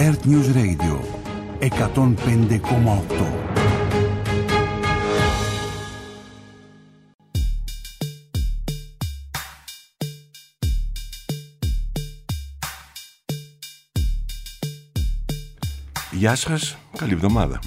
Earth News Radio 105,8. Γεια σας, καλή εβδομάδα.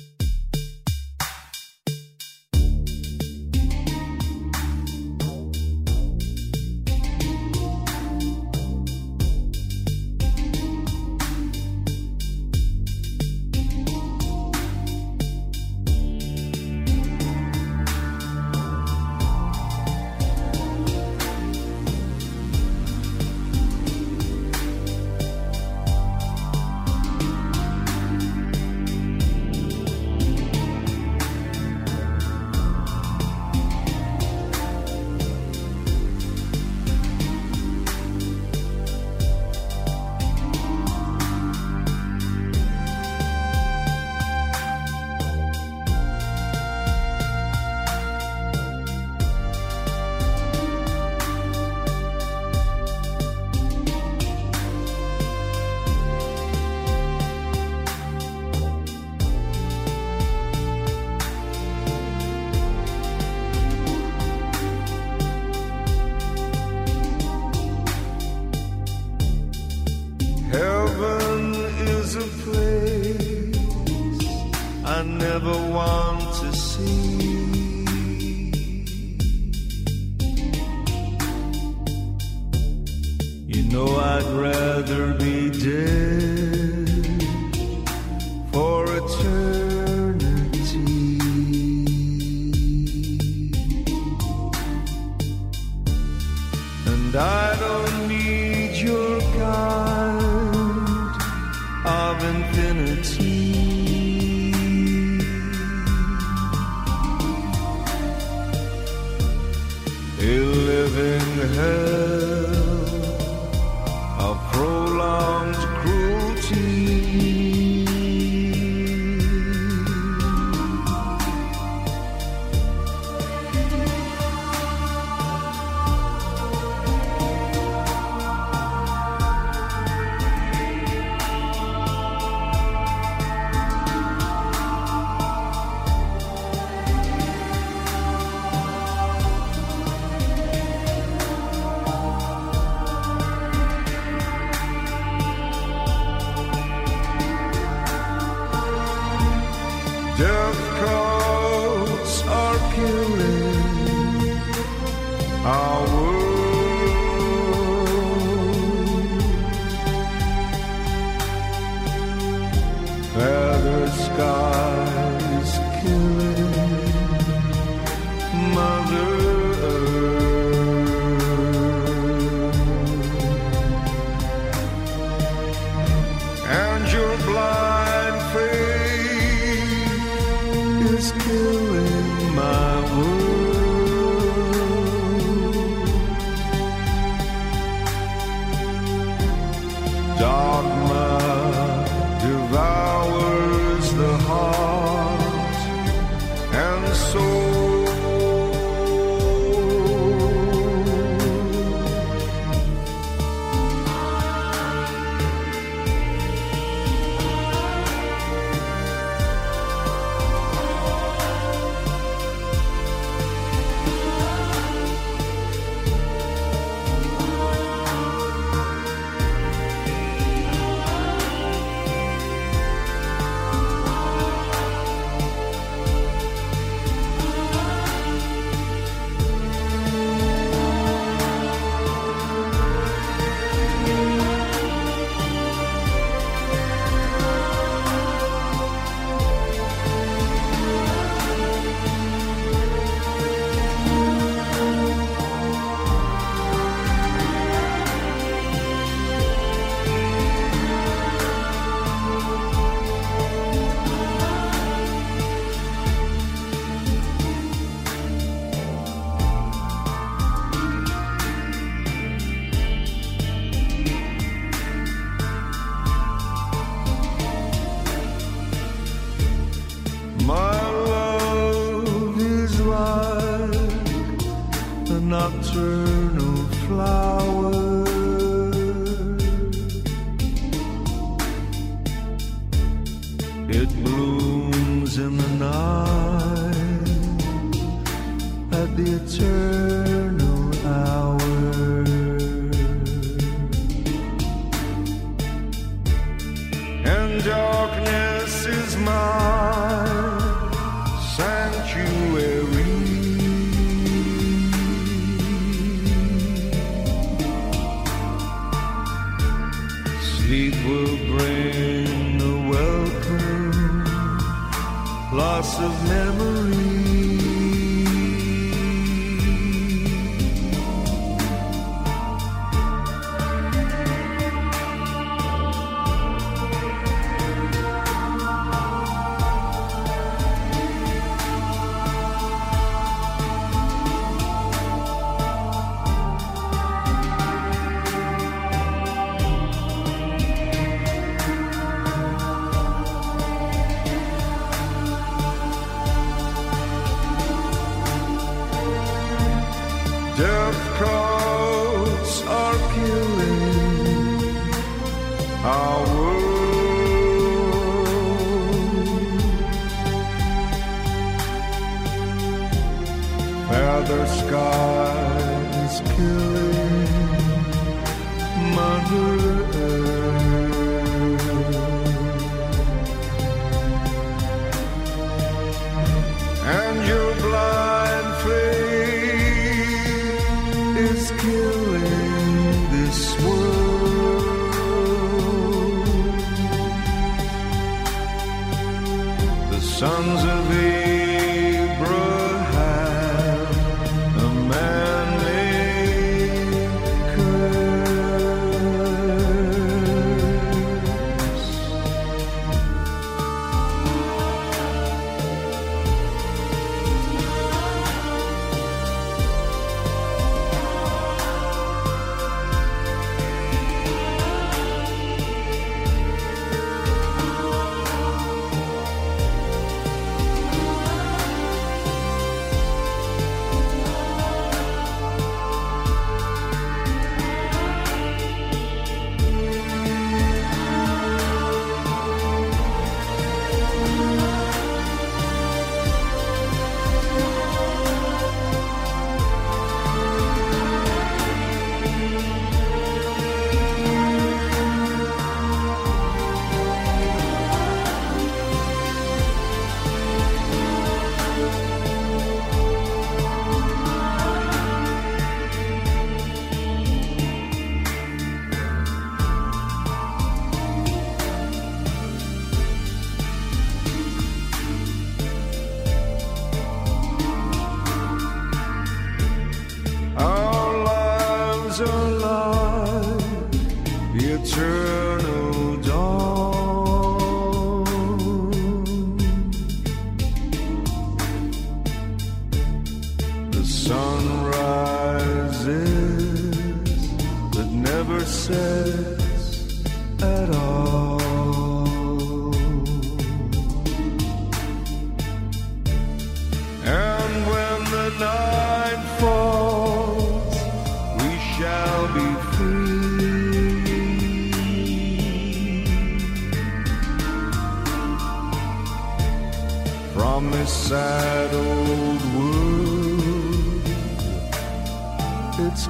nocturnal flower sleep will bring a welcome loss of memory. Death calls are killing our world. Feather skies killing Mother Earth. And your blind faith is killing this world. The sons of Abraham, a man-made curse. Our lives are like the eternal dawn. The sun rises but never sets at all. And when the night falls, we shall be free. From this sad old world, it's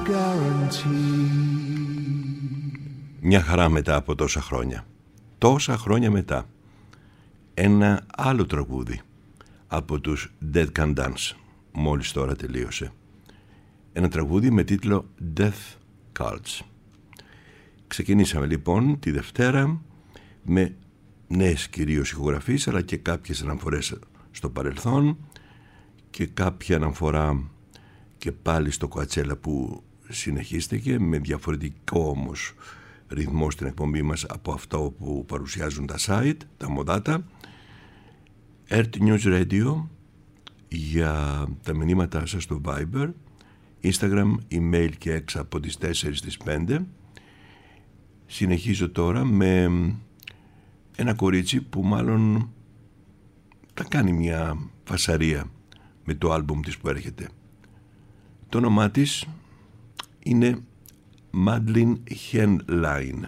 guaranteed. Μια χαρά μετά από τόσα χρόνια. Τόσα χρόνια μετά. Ένα άλλο τραγούδι από τους Dead Can Dance. Μόλις τώρα τελείωσε. Ένα τραγούδι με τίτλο Death Cults. Ξεκινήσαμε λοιπόν τη Δευτέρα με νέες κυρίως ηχογραφίες, αλλά και κάποιες αναφορές στο παρελθόν και κάποια αναφορά και πάλι στο Κοατσέλα που συνεχίστηκε με διαφορετικό όμως ρυθμό στην εκπομπή μας από αυτό που παρουσιάζουν τα site, τα μοδάτα. Earth News Radio για τα μηνύματά σας στο Viber, Instagram, email και έξω από τις 4 στις 5. Συνεχίζω τώρα με ένα κορίτσι που μάλλον θα κάνει μια φασαρία με το άλμπουμ της που έρχεται. Το όνομά της είναι Madeleine Henlein.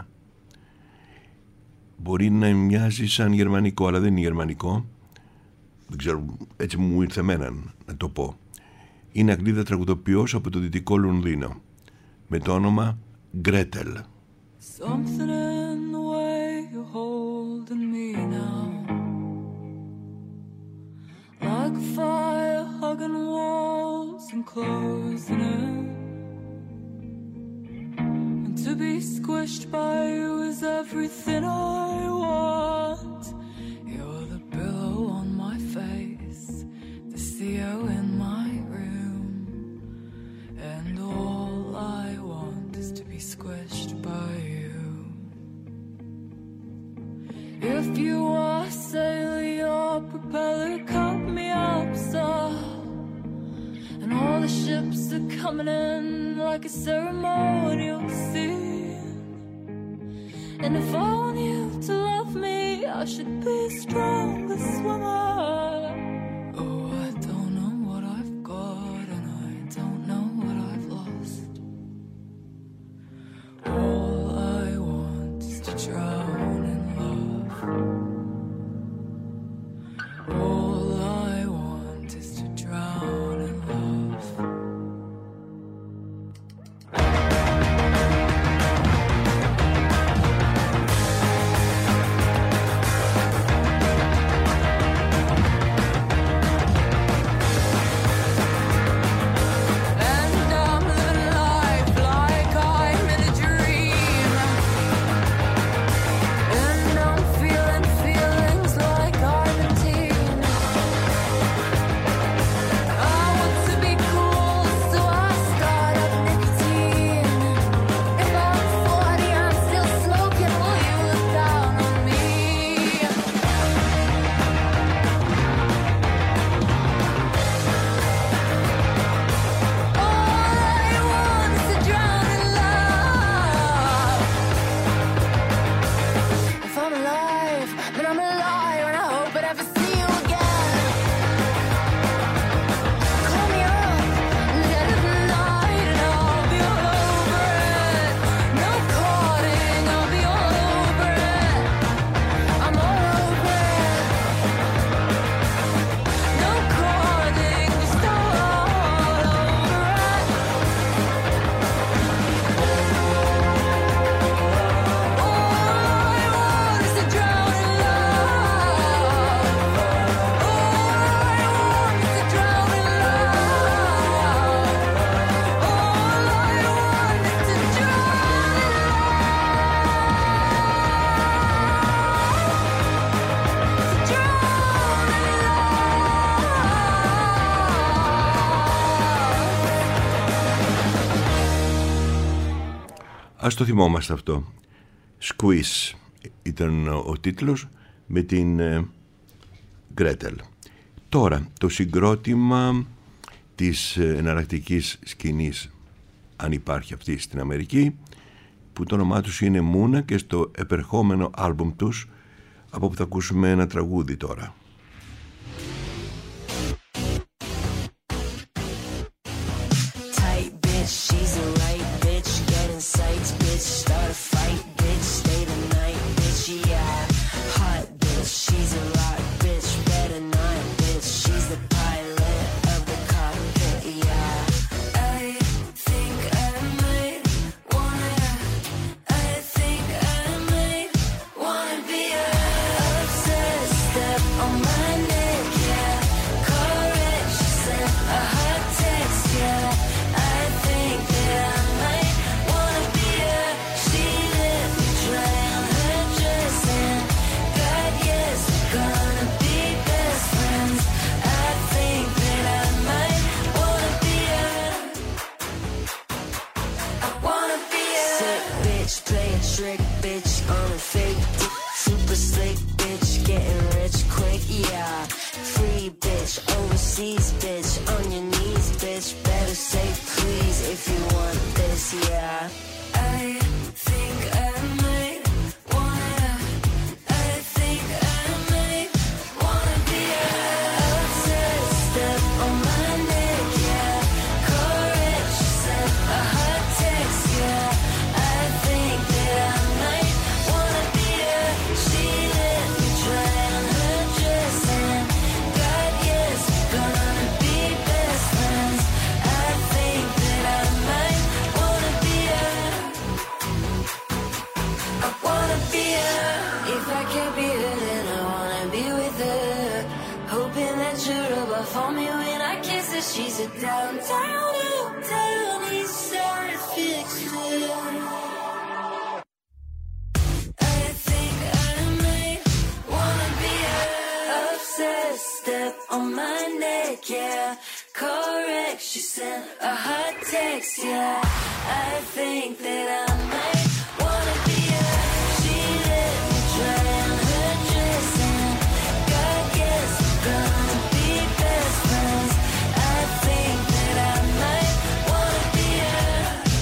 Μπορεί να μοιάζει σαν γερμανικό, αλλά δεν είναι γερμανικό. Δεν ξέρω, έτσι μου ήρθε εμένα να το πω. Είναι Αγγλίδα τραγουδοποιός από το Δυτικό Λονδίνο με το όνομα Gretel. Something in the way you're holding me now, like a fire hugging walls and closing in, and To be squished by you is everything I want. You're the pillow on my face, the CEO in my room, and all I want is to be squished by you. If you are sailing your propeller, cut me up, sir. And all the ships are coming in like a ceremonial scene. And if I want you to love me, I should be a stronger swimmer. Oh, I don't know what I've got, and I don't know what I've lost. All I want is to drown in love. All I want is to drown in love. And I'm living life like I'm in a dream. And I'm feeling feelings like I'm a teen. I want to be cool, so I start up nicotine. If I'm 40, I'm still smoking, will you look down on me? All I want is to drown in love. If I'm alive, then I'm a liar, and I hope I never see you again. Call me up dead of the night, and I'll be all over it. No courting, I'll be all over it. I'm all over it. No courting, just all over it. All I want is to drown in love. All I want is to drown in love. All I want is to drown in Ας το θυμόμαστε αυτό. Squeeze ήταν ο τίτλος με την Γκρέτελ. Τώρα το συγκρότημα της εναλλακτικής σκηνής, αν υπάρχει αυτή στην Αμερική, που το όνομά τους είναι Μούνα, και στο επερχόμενο άλμπουμ τους, από που θα ακούσουμε ένα τραγούδι τώρα. Tight bitch, she's the right bitch. Get in sights, bitch. Start a fight, bitch. Stay the night, bitch. Yeah, hot bitch. She's a rock bitch. Better not, bitch. She's the pilot of the cockpit. Yeah, I think I might wanna. I think I might wanna be obsessed. Step on my neck, yeah. Correct, she sent a hot text, yeah. I think that I might wanna be her. She let me try on her dress, and God, yes, we're gonna be best friends. I think that I might wanna be her. I wanna be her. Sick bitch, play a trick, bitch, on a fake dick. Super slick bitch, getting rich quick, yeah. Free bitch, overseas bitch, on your knees, bitch. Better say please if you want this, yeah. I think I might wanna. I think I might wanna be obsessed. Step on my neck, yeah. Correct, she sent a hot text, yeah. I think that I might wanna be her. She let me try on her dress, and God, yes, we're gonna be best friends. I think that I might wanna be her. I wanna be her. If I can't be her, then I wanna be with her. Hoping that you're up for me when I kiss her. She's a downtown, uptown, east side fixer. on my neck, yeah. Correct, she sent a hot text, yeah. I think that I might wanna be her. She let me try on her dress and God guess we're gonna be best friends. I think that I might wanna be her.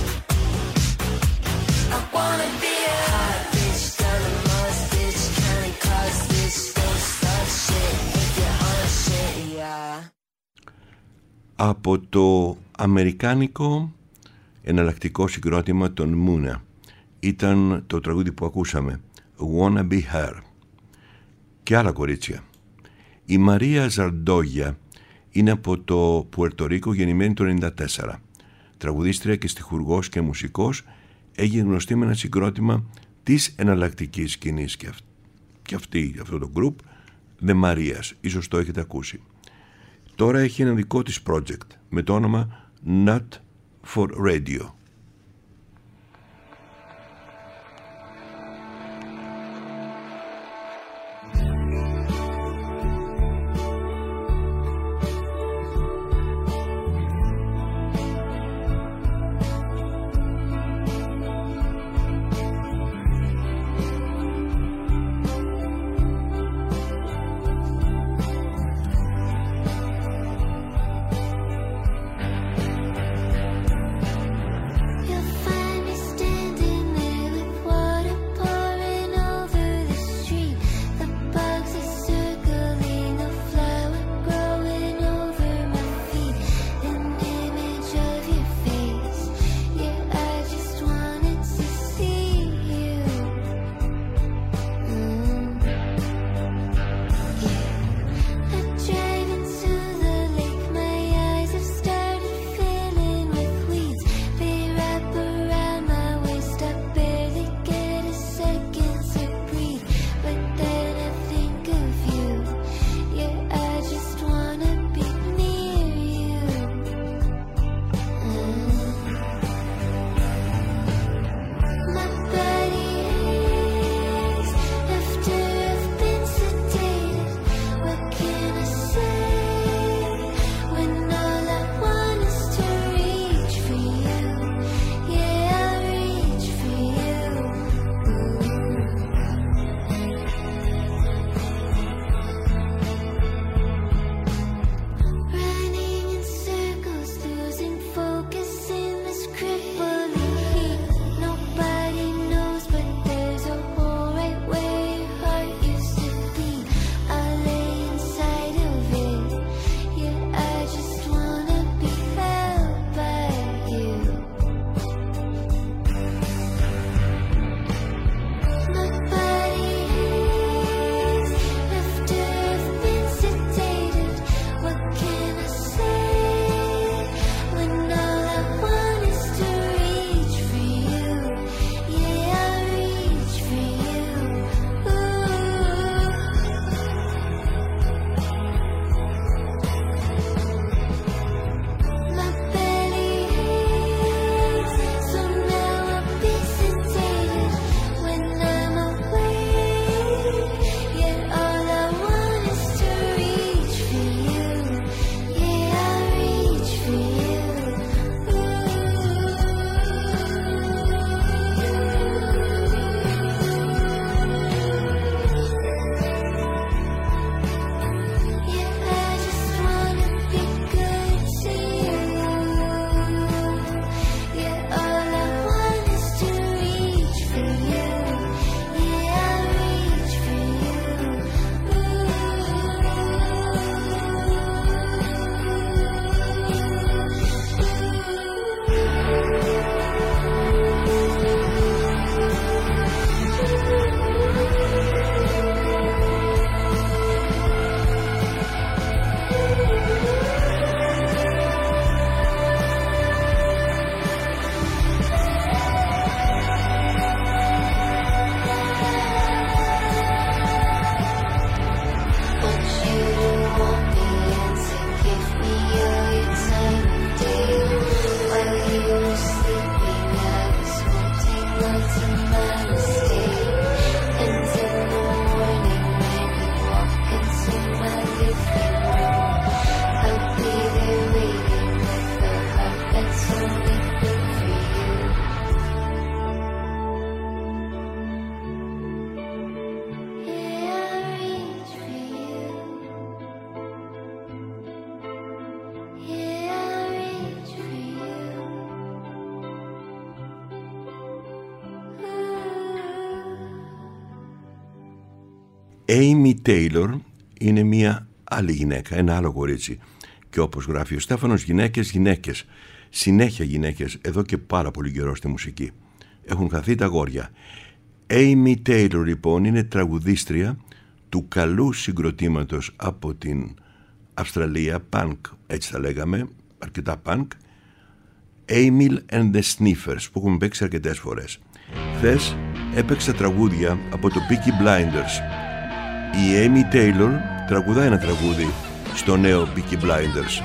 I wanna be a hot bitch, diamond Mars bitch, county cars bitch, don't start shit if you're on shit, yeah. Από το αμερικάνικο εναλλακτικό συγκρότημα των Μούνα ήταν το τραγούδι που ακούσαμε, Wanna Be Her. Και άλλα κορίτσια. Η Μαρία Ζαρντόγια είναι από το Πουερτορίκο, γεννημένη το 1994. Τραγουδίστρια και στιχουργός και μουσικός, έγινε γνωστή με ένα συγκρότημα της εναλλακτικής σκηνής και αυτό το group, The Marias, ίσως το έχετε ακούσει. Τώρα έχει ένα δικό της project με το όνομα Not for Radio. Amy Taylor είναι μια άλλη γυναίκα, ένα άλλο κορίτσι. Και όπως γράφει ο Στέφανος, γυναίκες, συνέχεια γυναίκες, εδώ και πάρα πολύ καιρό στη μουσική. Έχουν χαθεί τα αγόρια. Amy Taylor λοιπόν είναι τραγουδίστρια του καλού συγκροτήματος από την Αυστραλία, punk, έτσι θα λέγαμε, αρκετά punk, Emil and the Sniffers, που έχουμε παίξει αρκετές φορές. Χθες έπαιξα τραγούδια από το Peaky Blinders. Η Amy Taylor τραγουδάει ένα τραγούδι στο νέο Peaky Blinders.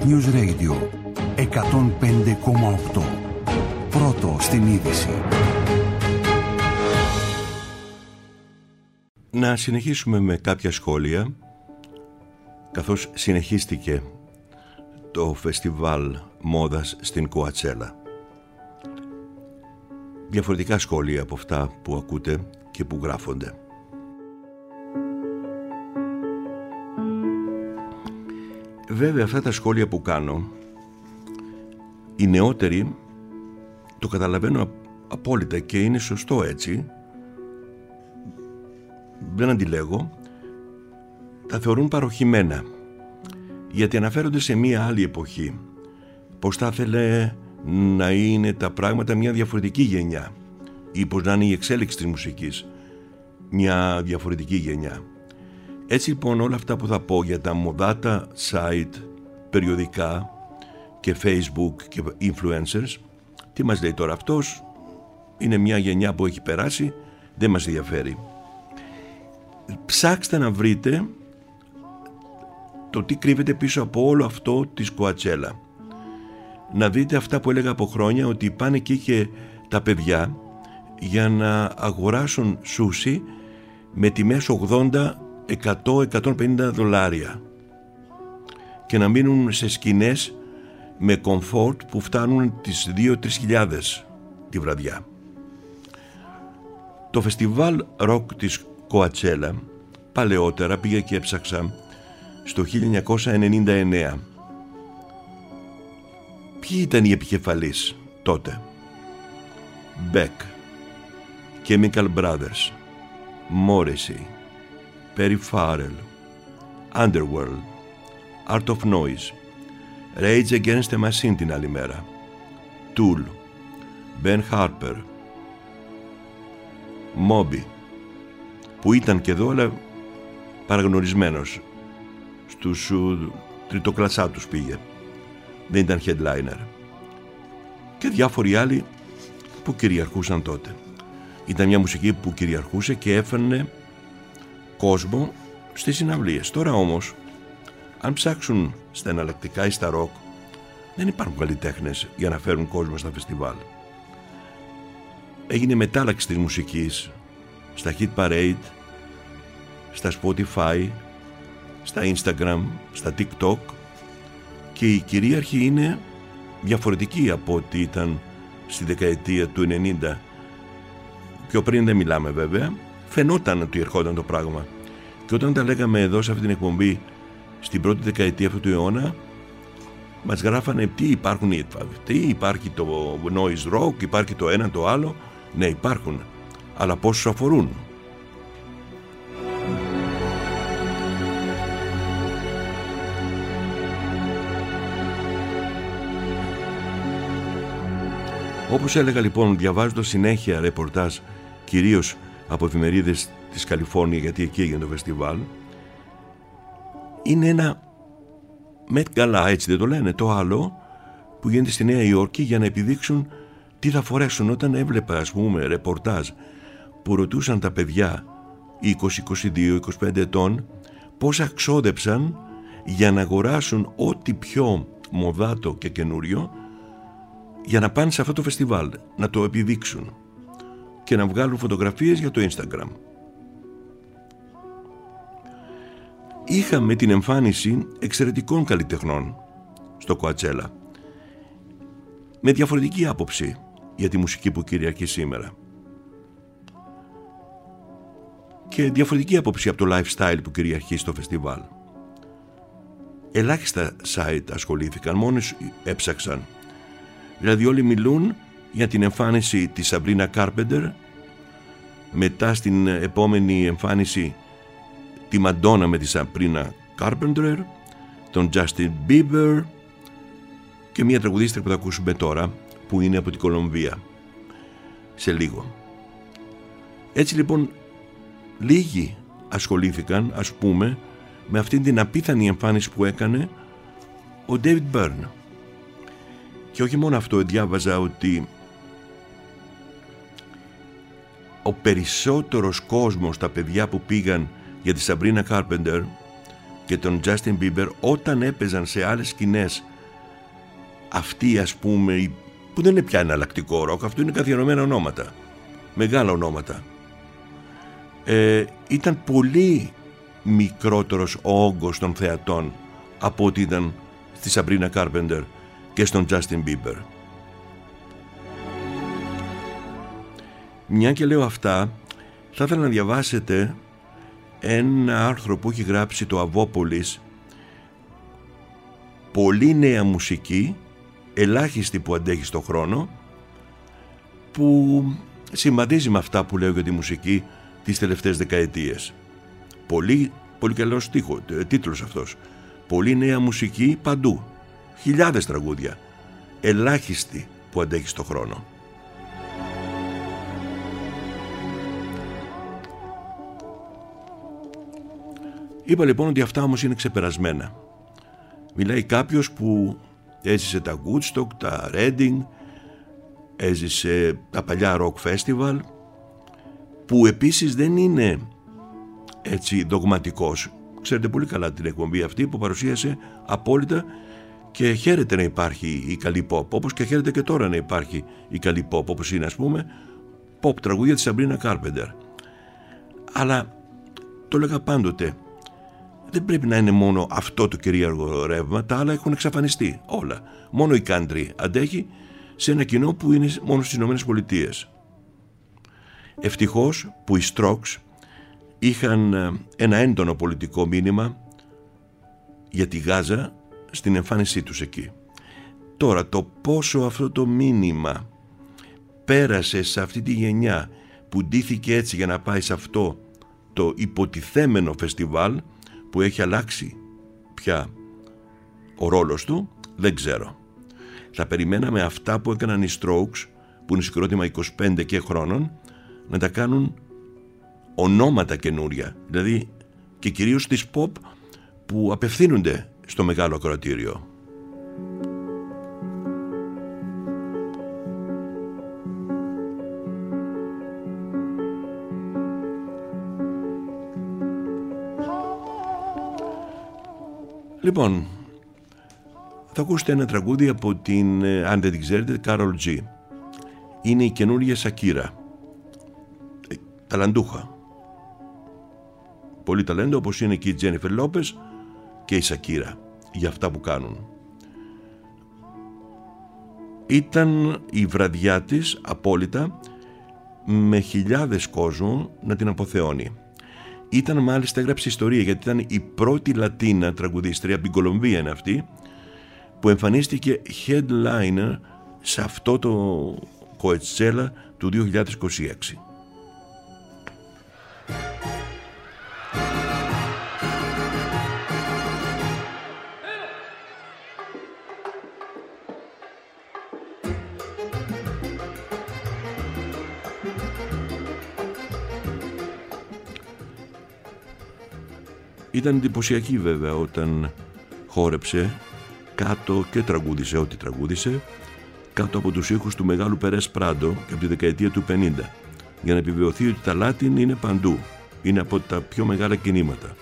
News Radio 105,8. Πρώτο στην είδηση. Να συνεχίσουμε με κάποια σχόλια, καθώς συνεχίστηκε το φεστιβάλ μόδας στην Κοατσέλα. Διαφορετικά σχόλια από αυτά που ακούτε και που γράφονται. Βέβαια αυτά τα σχόλια που κάνω, οι νεότεροι το καταλαβαίνω απόλυτα και είναι σωστό έτσι, δεν αντιλέγω, τα θεωρούν παροχημένα, γιατί αναφέρονται σε μία άλλη εποχή, πως θα ήθελε να είναι τα πράγματα μια διαφορετική γενιά ή πως να είναι η εξέλιξη της μουσικής μια διαφορετική γενιά. Έτσι λοιπόν όλα αυτά που θα πω για τα μοδάτα site, περιοδικά και Facebook και influencers, τι μας λέει τώρα αυτός, είναι μια γενιά που έχει περάσει, δεν μας ενδιαφέρει. Ψάξτε να βρείτε το τι κρύβεται πίσω από όλο αυτό της Κοατσέλα. Να δείτε αυτά που έλεγα από χρόνια, ότι πάνε εκεί και τα παιδιά για να αγοράσουν σούσι με τιμές 80, 100, 150 δολάρια και να μείνουν σε σκηνές με κομφόρτ που φτάνουν τις 2-3 χιλιάδες τη βραδιά. Το φεστιβάλ ροκ της Κοατσέλα παλαιότερα, πήγα και έψαξα, στο 1999. Ποιοι ήταν οι επικεφαλείς τότε? Beck, Chemical Brothers, Morrissey, Perry Farrell, Underworld, Art of Noise, Rage Against the Machine την άλλη μέρα, Tool, Ben Harper, Moby, που ήταν και εδώ αλλά παραγνωρισμένος, στους τριτοκλασσάτους πήγε, δεν ήταν headliner, και διάφοροι άλλοι που κυριαρχούσαν τότε. Ήταν μια μουσική που κυριαρχούσε και έφερνε κόσμο στις συναυλίες. Τώρα όμως, αν ψάξουν στα εναλλακτικά ή στα ροκ, δεν υπάρχουν καλλιτέχνες για να φέρουν κόσμο στα φεστιβάλ. Έγινε μετάλλαξη της μουσικής στα Hit Parade, στα Spotify, στα Instagram, στα TikTok, και η κυρίαρχη είναι διαφορετική από ό,τι ήταν στη δεκαετία του 90. Πιο πριν δεν μιλάμε βέβαια, φαινόταν ότι ερχόταν το πράγμα. Και όταν τα λέγαμε εδώ σε αυτή την εκπομπή στην πρώτη δεκαετία αυτού του αιώνα, μας γράφανε τι υπάρχουν, τι υπάρχει το noise rock, υπάρχει το ένα το άλλο. Ναι, υπάρχουν, αλλά πόσους αφορούν? Όπως έλεγα λοιπόν, διαβάζοντας συνέχεια ρεπορτάζ, κυρίως από εφημερίδες της Καλιφόρνια, γιατί εκεί έγινε το φεστιβάλ, είναι ένα Met Gala, έτσι δεν το λένε, το άλλο που γίνεται στη Νέα Υόρκη για να επιδείξουν τι θα φορέσουν. Όταν έβλεπα, ας πούμε, ρεπορτάζ που ρωτούσαν τα παιδιά 20, 22, 25 ετών πόσα ξόδεψαν για να αγοράσουν ό,τι πιο μοδάτο και καινούριο για να πάνε σε αυτό το φεστιβάλ, να το επιδείξουν και να βγάλουν φωτογραφίες για το Instagram. Είχαμε την εμφάνιση εξαιρετικών καλλιτεχνών στο Κοατσέλα, με διαφορετική άποψη για τη μουσική που κυριαρχεί σήμερα και διαφορετική άποψη από το lifestyle που κυριαρχεί στο φεστιβάλ. Ελάχιστα site ασχολήθηκαν, μόνος έψαξαν. Δηλαδή όλοι μιλούν για την εμφάνιση της Sabrina Carpenter, μετά στην επόμενη εμφάνιση τη Μαντόνα με τη Sabrina Carpenter, τον Justin Bieber και μια τραγουδίστρια που θα ακούσουμε τώρα, που είναι από την Κολομβία σε λίγο. Έτσι λοιπόν λίγοι ασχολήθηκαν, ας πούμε, με αυτήν την απίθανη εμφάνιση που έκανε ο David Byrne. Και όχι μόνο αυτό, διάβαζα ότι ο περισσότερος κόσμος, τα παιδιά που πήγαν για τη Sabrina Carpenter και τον Justin Bieber, όταν έπαιζαν σε άλλες σκηνές αυτή, ας πούμε, που δεν είναι πια εναλλακτικό ροκ, αυτό είναι καθιερωμένα ονόματα, μεγάλα ονόματα. Ήταν πολύ μικρότερος ο όγκος των θεατών από ό,τι ήταν στη Sabrina Carpenter και στον Justin Bieber. Μια και λέω αυτά, θα ήθελα να διαβάσετε ένα άρθρο που έχει γράψει το Αβόπολης, πολύ νέα μουσική, ελάχιστη που αντέχει στο χρόνο, που συμβαδίζει με αυτά που λέω για τη μουσική τις τελευταίες δεκαετίες. Πολύ, πολύ καλός τίτλος αυτός. Πολύ νέα μουσική παντού. Χιλιάδες τραγούδια. Ελάχιστη που αντέχει στο χρόνο. Είπα λοιπόν ότι αυτά όμως είναι ξεπερασμένα. Μιλάει κάποιος που έζησε τα Woodstock, τα Reading, έζησε τα παλιά rock festival, που επίσης δεν είναι έτσι δογματικός. Ξέρετε πολύ καλά την εκπομπή αυτή που παρουσίασε απόλυτα και χαίρεται να υπάρχει η καλή pop, όπως και χαίρεται και τώρα να υπάρχει η καλή pop, όπως είναι, ας πούμε, pop τραγούδια της Sabrina Carpenter. Αλλά το έλεγα πάντοτε, δεν πρέπει να είναι μόνο αυτό το κυρίαρχο ρεύμα, τα άλλα έχουν εξαφανιστεί όλα. Μόνο η country αντέχει σε ένα κοινό που είναι μόνο στις Ηνωμένες Πολιτείες. Ευτυχώς που οι Strokes είχαν ένα έντονο πολιτικό μήνυμα για τη Γάζα στην εμφάνισή τους εκεί. Τώρα, το πόσο αυτό το μήνυμα πέρασε σε αυτή τη γενιά που ντύθηκε έτσι για να πάει σε αυτό το υποτιθέμενο φεστιβάλ που έχει αλλάξει πια ο ρόλος του, δεν ξέρω. Θα περιμέναμε αυτά που έκαναν οι Strokes, που είναι συγκρότημα 25 και χρόνων, να τα κάνουν ονόματα καινούρια, δηλαδή και κυρίως της pop που απευθύνονται στο μεγάλο ακροατήριο. Λοιπόν, θα ακούσετε ένα τραγούδι από την, αν δεν την ξέρετε, Karol G. Είναι η καινούργια Σακύρα. Ταλαντούχα. Πολύ ταλέντο, όπως είναι και η Τζένιφερ Λόπες και η Σακύρα, για αυτά που κάνουν. Ήταν η βραδιά της απόλυτα, με χιλιάδες κόσμο να την αποθεώνει. Ήταν, μάλιστα, έγραψε ιστορία, γιατί ήταν η πρώτη Λατίνα τραγουδίστρια, από την Κολομβία είναι αυτή, που εμφανίστηκε headliner σε αυτό το Coachella του 2026. Ήταν εντυπωσιακή βέβαια όταν χόρεψε κάτω και τραγούδισε ό,τι τραγούδισε κάτω από τους ήχους του μεγάλου Περές Πράντο και από τη δεκαετία του 50, για να επιβεβαιωθεί ότι τα Λάτιν είναι παντού, είναι από τα πιο μεγάλα κινήματα.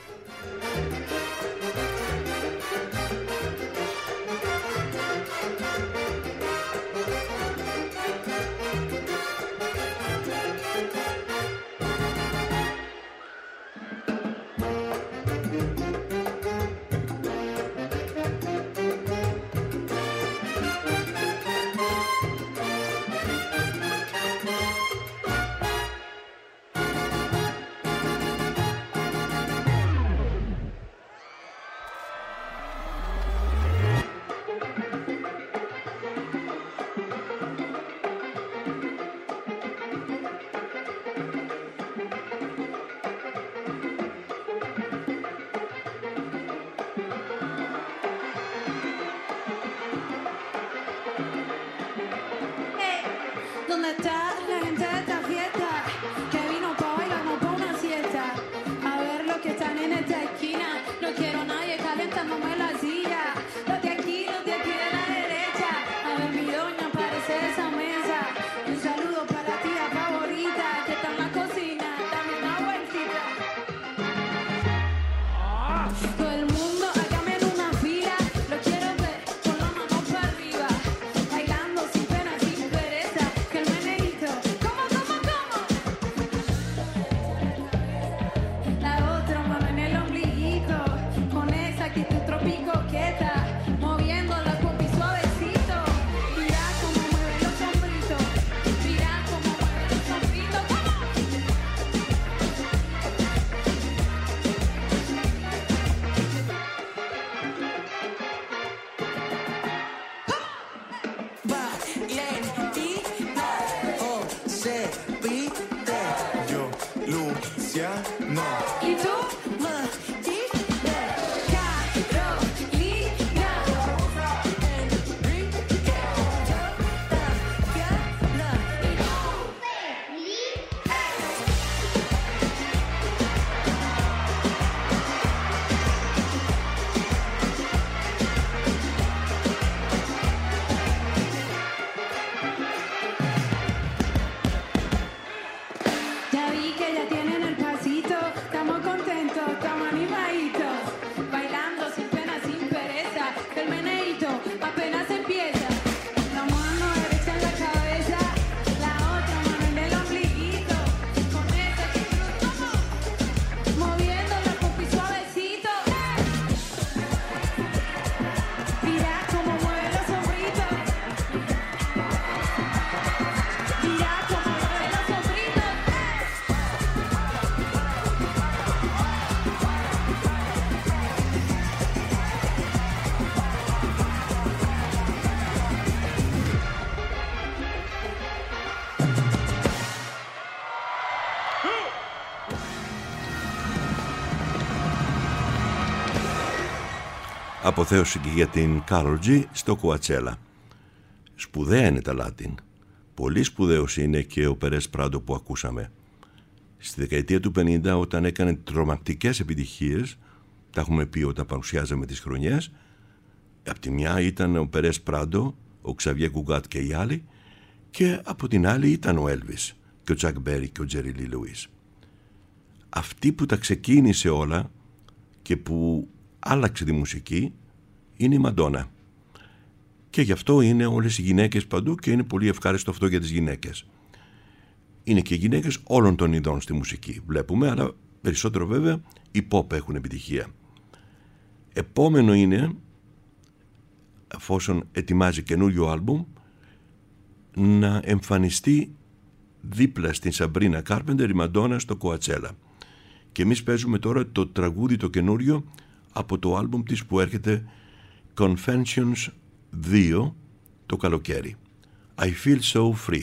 No. ¿Y tú? Ya vi que ya tienen el pasito, estamos contentos, estamos animaditos, bailando sin pena, sin pereza, que el meneíto apenas empieza. La mano derecha en la cabeza, la otra mano en el ombliguito, con ese que cruzamos, moviendo la pupi suavecito. Mira cómo mueve los sombritos, mira cómo mueve los sombritos. Αποθέωση και για την Karol G στο Coachella. Σπουδαία είναι τα Latin. Πολύ σπουδαίος είναι και ο Περές Πράντο που ακούσαμε. Στη δεκαετία του 50, όταν έκανε τρομακτικές επιτυχίες, τα έχουμε πει όταν παρουσιάζαμε τις χρονιές, από τη μια ήταν ο Περές Πράντο, ο Ξαβιέ Κουγκάτ και οι άλλοι, και από την άλλη ήταν ο Έλβις και ο Τσακ Μπέρι και ο Τζέρι Λι Λουίς. Αυτή που τα ξεκίνησε όλα και που άλλαξε τη μουσική είναι η Μαντόνα. Και γι' αυτό είναι όλες οι γυναίκες παντού και είναι πολύ ευχάριστο αυτό για τις γυναίκες. Είναι και οι γυναίκες όλων των ειδών στη μουσική, βλέπουμε, αλλά περισσότερο βέβαια οι pop έχουν επιτυχία. Επόμενο είναι, εφόσον ετοιμάζει καινούριο άλμπουμ, να εμφανιστεί δίπλα στην Σαμπρίνα Κάρπεντερ η Μαντόνα στο Coachella. Και εμείς παίζουμε τώρα το τραγούδι το καινούριο από το άλμπουμ της που έρχεται, Conventions 2, το καλοκαίρι. I feel so free.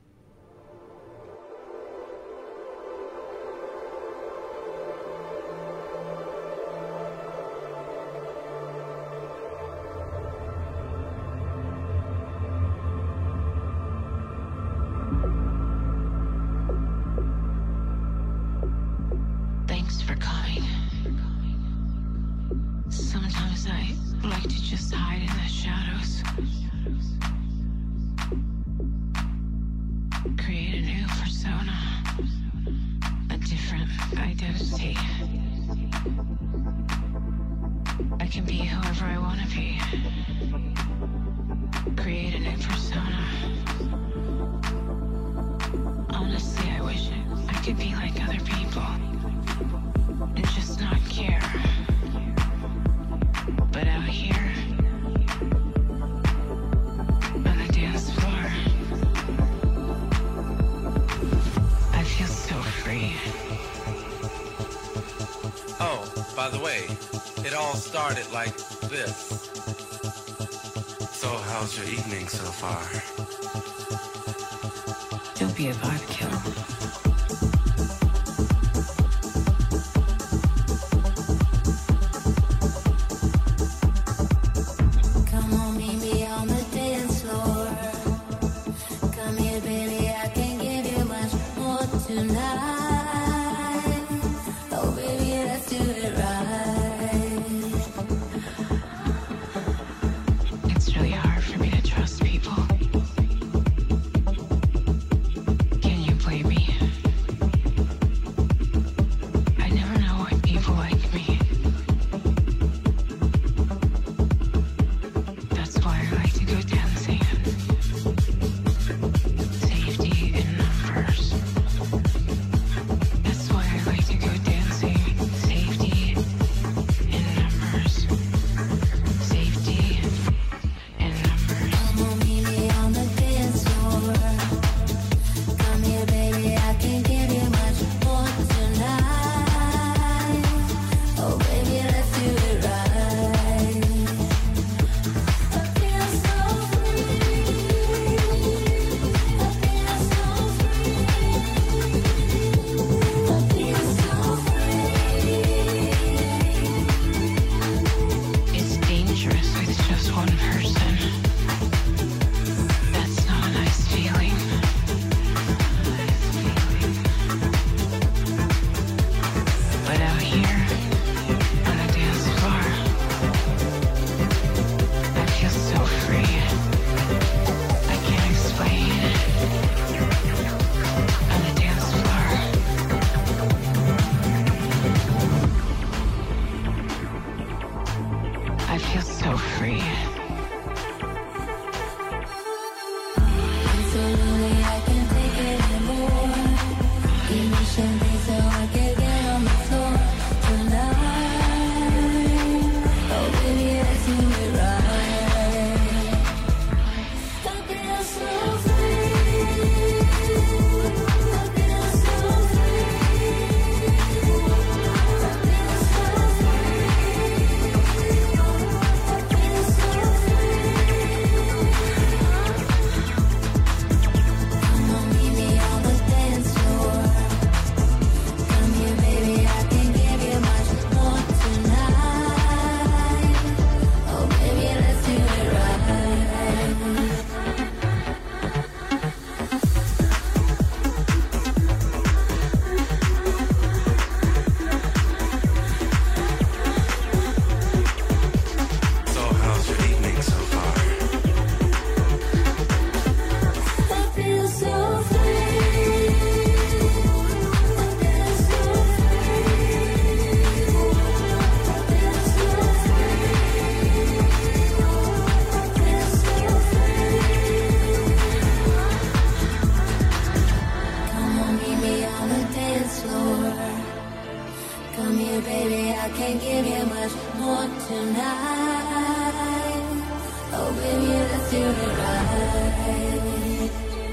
Thanks for coming. Sometimes I like to just hide in the shadows. Create a new persona, a different identity. I can be whoever I want to be. Create a new persona. Honestly, I wish I could be like other people and just not care. But out here, on the dance floor, I feel so free. Oh, by the way, it all started like this. So how's your evening so far? Don't be a vibe killer. Come on, meet me on the dance floor. Come here, baby, I can give you much more tonight. Oh, baby, let's do it right. It's really hard for me to trust people. Can you please here on the dance floor. I feel so free. I can't explain. On the dance floor. I feel so free. So lonely I can't take it anymore. Give me champagne so I can get on the floor tonight. Oh baby, let's do it right. I feel so free. I feel so free. I feel so free. I feel so Come on, meet me on the dance floor. Come here, baby, I can give you much more tonight. Oh, baby, let's do it right. So how's your evening so far? I feel so free. I feel so free. I feel so free. I feel so free. Come on, meet me on the dance floor. Come here, baby, I can't give you much more tonight. Oh, baby, let's do it right.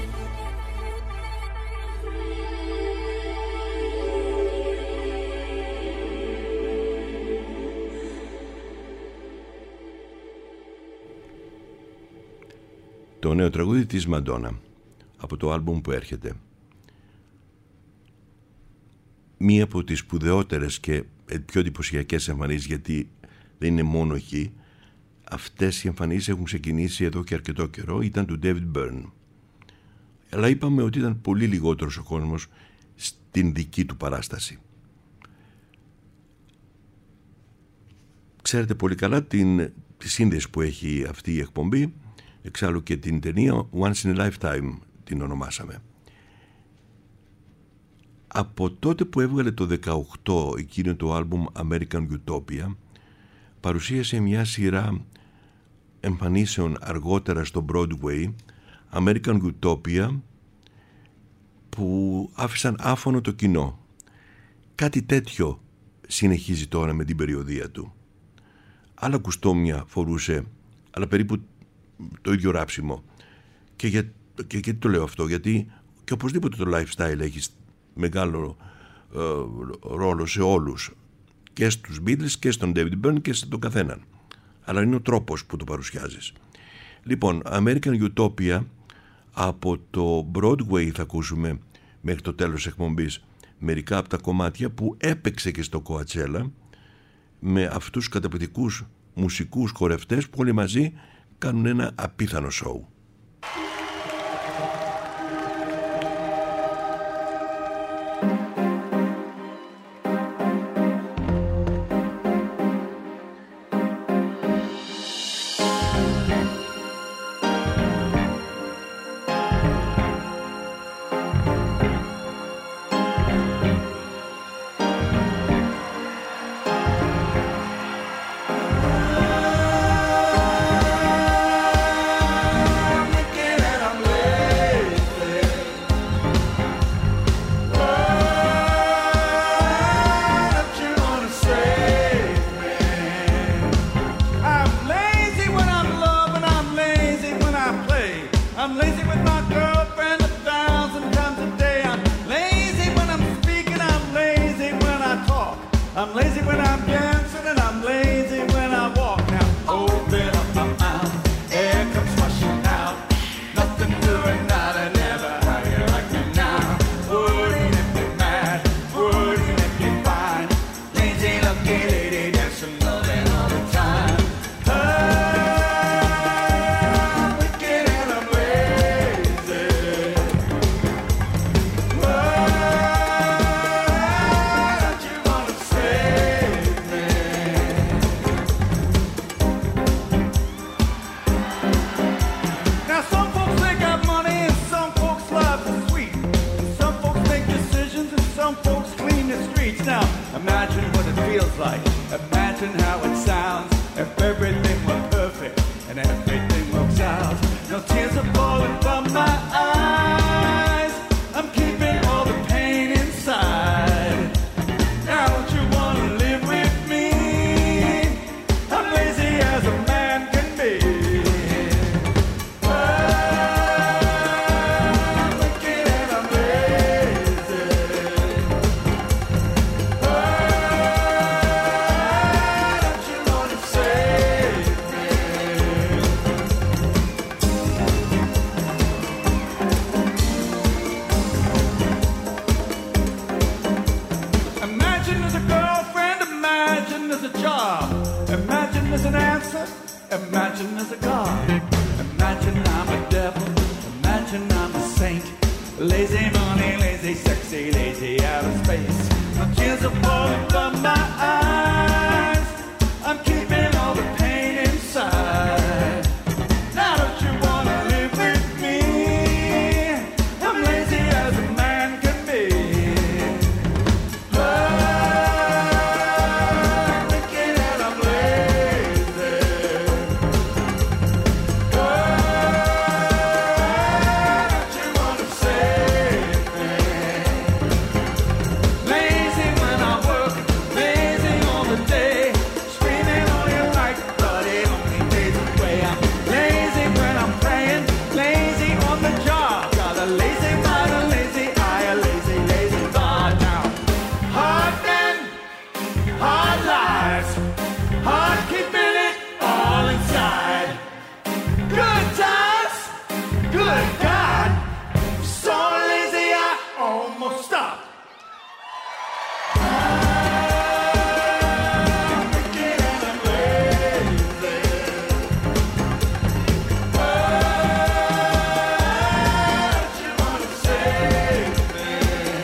Το νέο τραγούδι της Μαντόνα από το άλμπουμ που έρχεται. Μία από τις σπουδαιότερες και πιο εντυπωσιακές εμφανίσεις, γιατί δεν είναι μόνο εκεί. Αυτές οι εμφανίσεις έχουν ξεκινήσει εδώ και αρκετό καιρό, ήταν του David Byrne. Αλλά είπαμε ότι ήταν πολύ λιγότερος ο κόσμος στην δική του παράσταση. Ξέρετε πολύ καλά τη σύνδεση που έχει αυτή η εκπομπή, εξάλλου και την ταινία Once in a Lifetime την ονομάσαμε. Από τότε που έβγαλε το 18 εκείνο το άλμπουμ American Utopia, παρουσίασε μια σειρά εμφανίσεων αργότερα στο Broadway, American Utopia, που άφησαν άφωνο το κοινό. Κάτι τέτοιο συνεχίζει τώρα με την περιοδεία του. Άλλα κουστόμια φορούσε, αλλά περίπου το ίδιο ράψιμο. Και γιατί το λέω αυτό? Γιατί και οπωσδήποτε το lifestyle έχει μεγάλο ρόλο σε όλους, και στους Beatles και στον David Byrne και στον καθέναν. Αλλά είναι ο τρόπος που το παρουσιάζεις. Λοιπόν, American Utopia από το Broadway θα ακούσουμε μέχρι το τέλος της εκπομπής μερικά από τα κομμάτια που έπαιξε και στο Coachella με αυτούς τους καταπληκτικούς μουσικούς χορευτές που όλοι μαζί κάνουν ένα απίθανο σοου. Say now. Imagine what it feels like. Imagine how it sounds. If everything were perfect and everything works out. No tears are falling from my eyes. I'm keeping all the pain inside. Now don't you wanna live with me? I'm lazy as a man can be. I'm wicked and I'm lazy. Don't you wanna save me? Imagine there's a girlfriend, imagine there's a job, imagine there's an answer, imagine there's a God. Imagine I'm a devil, imagine I'm a saint. Lazy money, lazy sexy, lazy out of space. My tears are falling from my eyes. I'm keeping all the pain inside. Now don't you wanna live with me? I'm lazy as a man can be. I'm wicked and I'm lazy. Don't you wanna save me? Lazy when I work, lazy all the day. Screaming all you like, but it only fades away. I'm lazy when I'm praying, lazy on the job. Got a lazy mind, a lazy eye, a lazy, lazy thought now. Hard men, hard lives, hard keeping it all inside. Good times, good God, so lazy I almost stopped. I'm wicked and I'm lazy. Don't you wanna save me?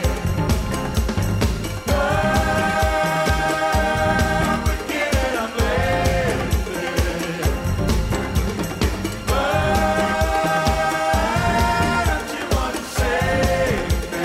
I'm wicked and I'm lazy. Don't you wanna save me?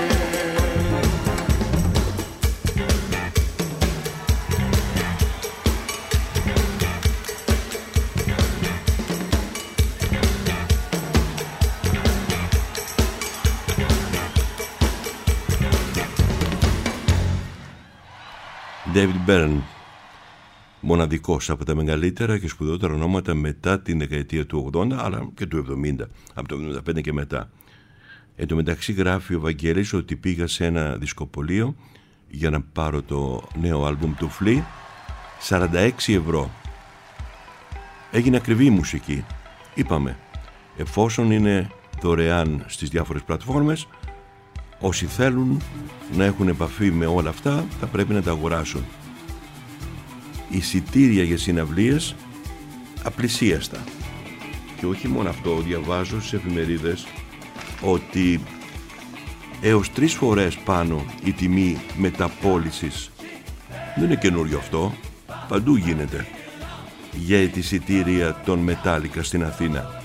David Byrne, μοναδικός από τα μεγαλύτερα και σπουδαιότερα ονόματα μετά την δεκαετία του 80 αλλά και του 70, από το 75 και μετά. Εν τω μεταξύ γράφει ο Βαγγέλης ότι πήγα σε ένα δισκοπωλείο για να πάρω το νέο άλμπουμ του Flea, 46 ευρώ. Έγινε ακριβή η μουσική. Είπαμε, εφόσον είναι δωρεάν στις διάφορες πλατφόρμες, όσοι θέλουν να έχουν επαφή με όλα αυτά θα πρέπει να τα αγοράσουν. Εισιτήρια για συναυλίες απλησίαστα. Και όχι μόνο αυτό, διαβάζω στις εφημερίδες ότι έως 3 φορές πάνω η τιμή μεταπώλησης. Δεν είναι καινούριο αυτό, παντού γίνεται. Για τη εισιτήρια των Metallica στην Αθήνα.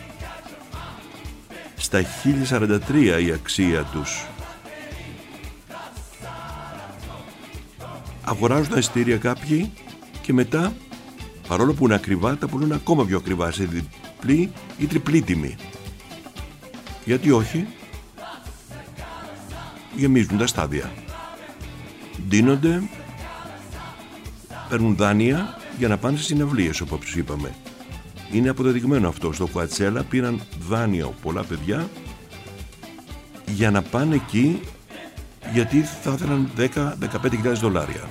Στα 1043 η αξία τους. Αγοράζουν τα εισιτήρια κάποιοι και μετά, παρόλο που είναι ακριβά, τα πουλούν ακόμα πιο ακριβά σε διπλή ή τριπλή τιμή. Γιατί όχι? Γεμίζουν τα στάδια. Δίνονται, παίρνουν δάνεια για να πάνε στις συναυλίες, όπως είπαμε. Είναι αποδεδειγμένο αυτό. Στο Κουατσέλα πήραν δάνεια πολλά παιδιά για να πάνε εκεί, γιατί θα ήθελαν 10-15.000 δολάρια.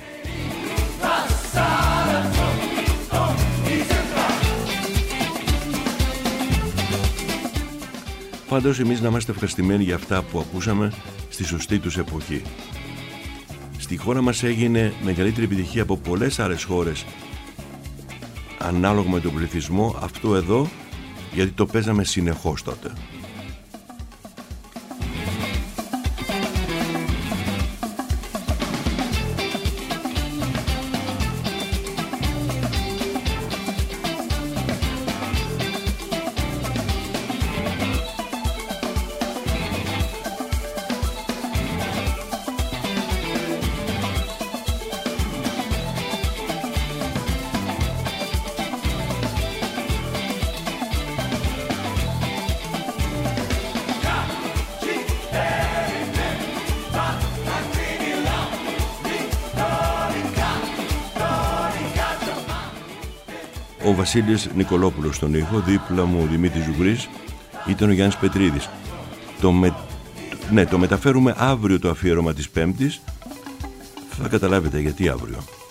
Πάντως εμείς να είμαστε ευχαριστημένοι για αυτά που ακούσαμε στη σωστή τους εποχή. Στη χώρα μας έγινε μεγαλύτερη επιτυχία από πολλές άλλες χώρες ανάλογα με τον πληθυσμό αυτό εδώ, γιατί το παίζαμε συνεχώς τότε. ο Βασίλης Νικολόπουλος στον ήχο, δίπλα μου ο Δημήτρης Ζουγκρής, ήταν ο Γιάννης Πετρίδης. Το μεταφέρουμε αύριο το αφιέρωμα της Πέμπτης. Θα καταλάβετε γιατί αύριο.